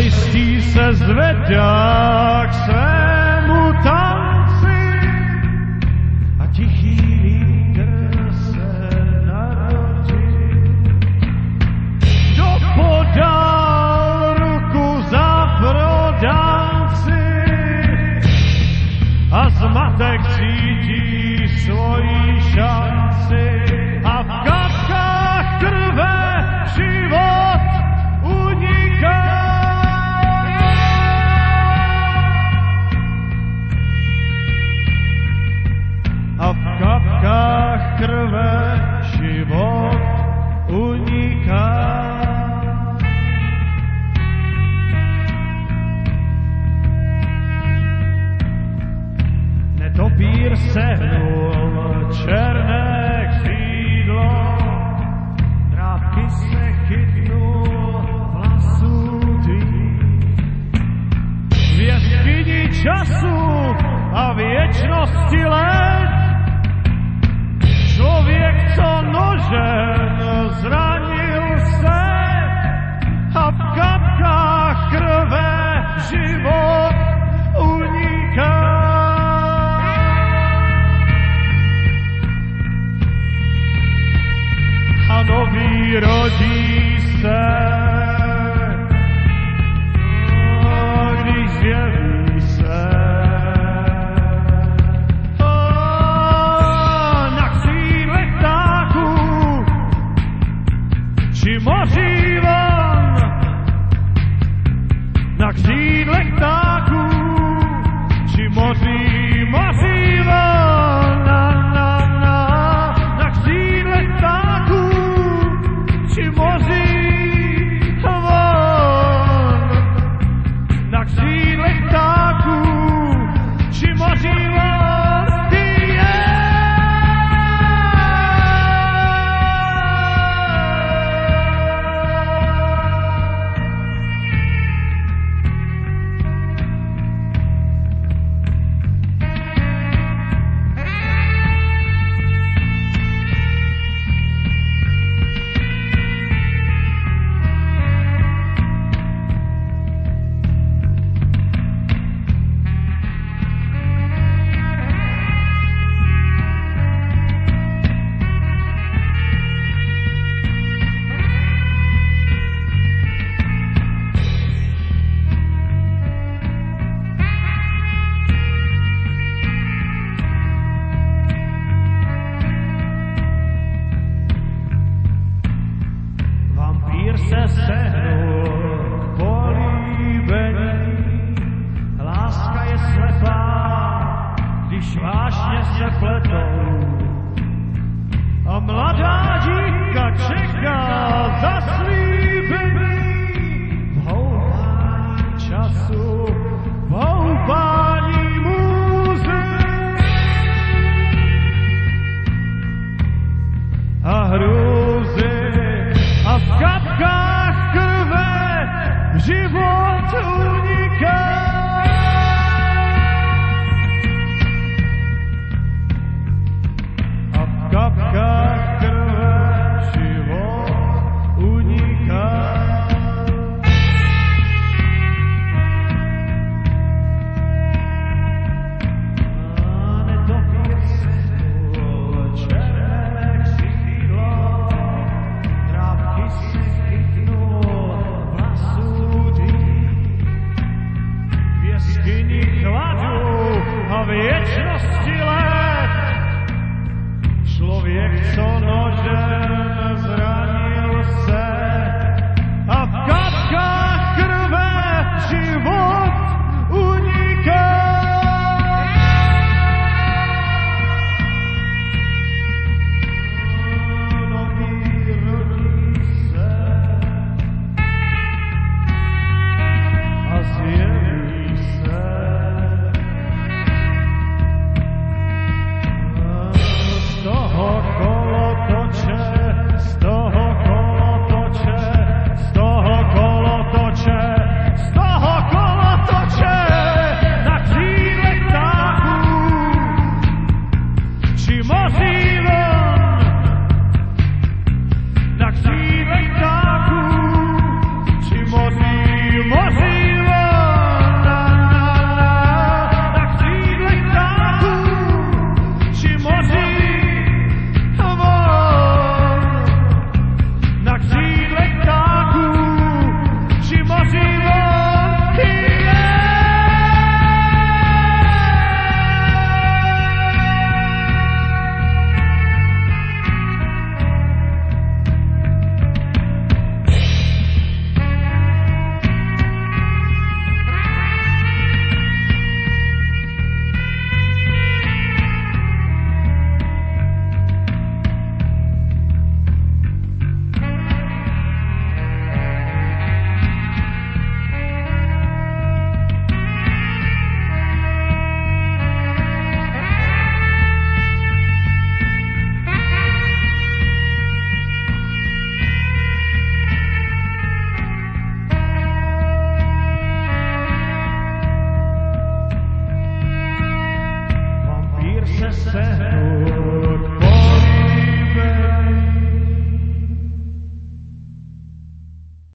listí se zvedá k svému tanci a tichý vítr se narodil. Kdo podal ruku za prodanci a zmatek cítí svoji šanci a v kapkách krve život uniká. A v kapkách krve život uniká. Netopír sehnul černé křídlo, trávky se chytnul vlasů tvých. V jeskyni času a věčnosti let člověk, co nožem zranil se a v kapkách krve život uniká. A nový rodí se, když zjeví se na křídlech ptáků, či moří von, na křídlech ptáků, či moří von, na křídlech ptáků, či moří von, na křídlech ptáků, či moří von, ty je. Se sehnul k políbení, láska je slepá, když vášně se pletou. A mladá dívka čeká zaslíbení v houpání času, v houpání můzy a hrůzy. A v kapkách krve život uniká. A v kapkách krve život uniká. A netopír sehnul černé křídlo, trávky se chytnul vlasů tvých. V jeskyni chladu a věčnosti let člověk, co